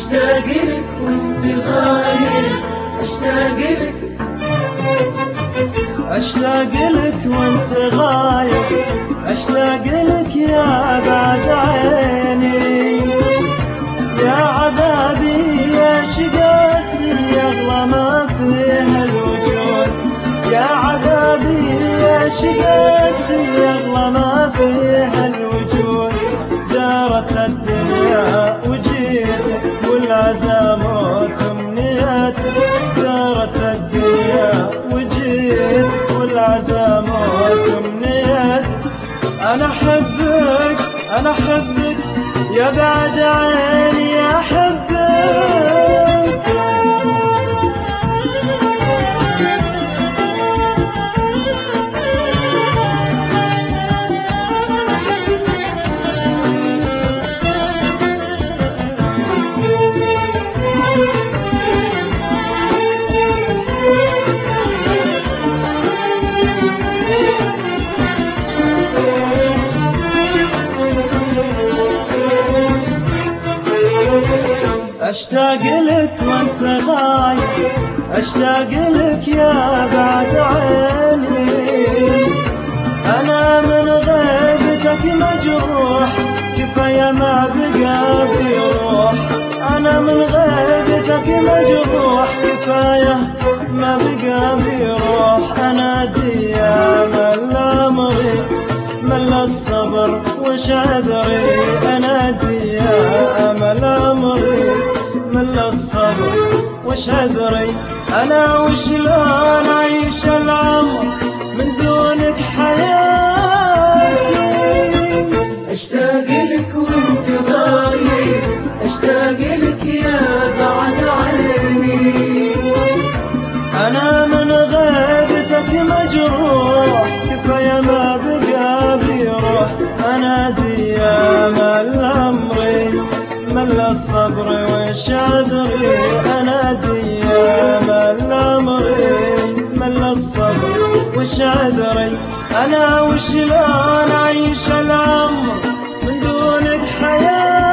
اشتاق لك وانت غايب، اشتاق لك، اشتاق لك وانت غايب، اشتاق لك يا بعد عيني، يا عذابي يا شقاتي يا اغلى ما فيها الوجود، يا عذابي يا شقاتي يا اغلى ما فيها الوجود. دارت الدنيا وجيتك والعزام وتمنيتك، دارت الدنيا وجيتك والعزام وتمنيتك. انا احبك انا احبك يا بعد عيني يا احبك. اشتاق لك وانت غايب، اشتاق لك يا بعد عيني، انا من غيبتك مجروح كفاية ما بقى في روح، انا من غيبتك مجروح كفاية ما بقى في روح. انادي يا مل امري مل الصبر وش عذري، انادي يا امل امري مل الصبر وش عذري. انا وشلون اعيش العمر من دونك حياتي. اشتاق لك وانت غايب، اشتاق لك يا بعد عيني، انا من غيبتك مجروح كفاية ما بقى بيروح. انادي يا مل امري مل الصبر وش عذري، انادي يا مل امري مل الصبر وش عذري. انا وشلون اعيش العمر من دونك حياتي.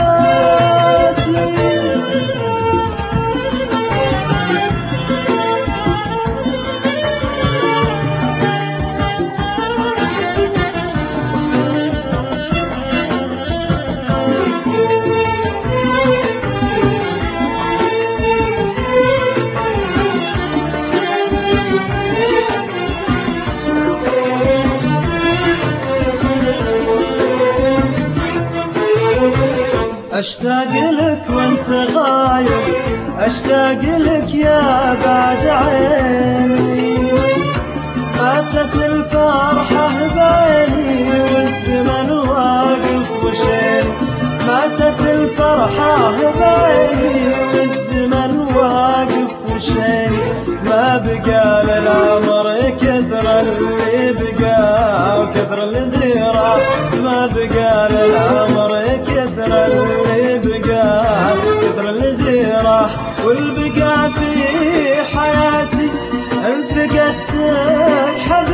اشتاق لك وانت غايب، اشتاق لك يا بعد عيني، فاتت الفرحة بعيني والزمن واقف وشيني، فاتت الفرحة بعيني والزمن واقف وشيني. ما بقى للعمر كثر اللي بقى وكثر اللي راح، ما بقى للعمر كثر اللي بقى كثر اللي راح. والبقى في حياتي انفقدتك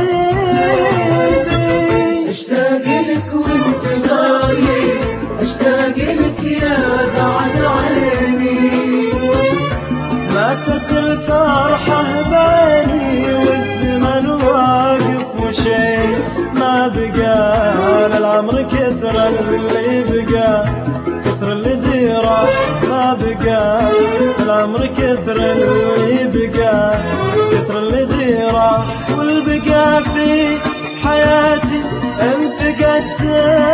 حبيبي. اشتاق لك وانت غايب، اشتاق لك يا بعد عيني، ماتت الفرحة بعيني والزمن واقف وشين. ما بقى للعمر كثر اللي بقى كثر اللي راح، ما بقى للعمر كثر اللي بقى كثر اللي راح. والبقى في حياتي انفقدت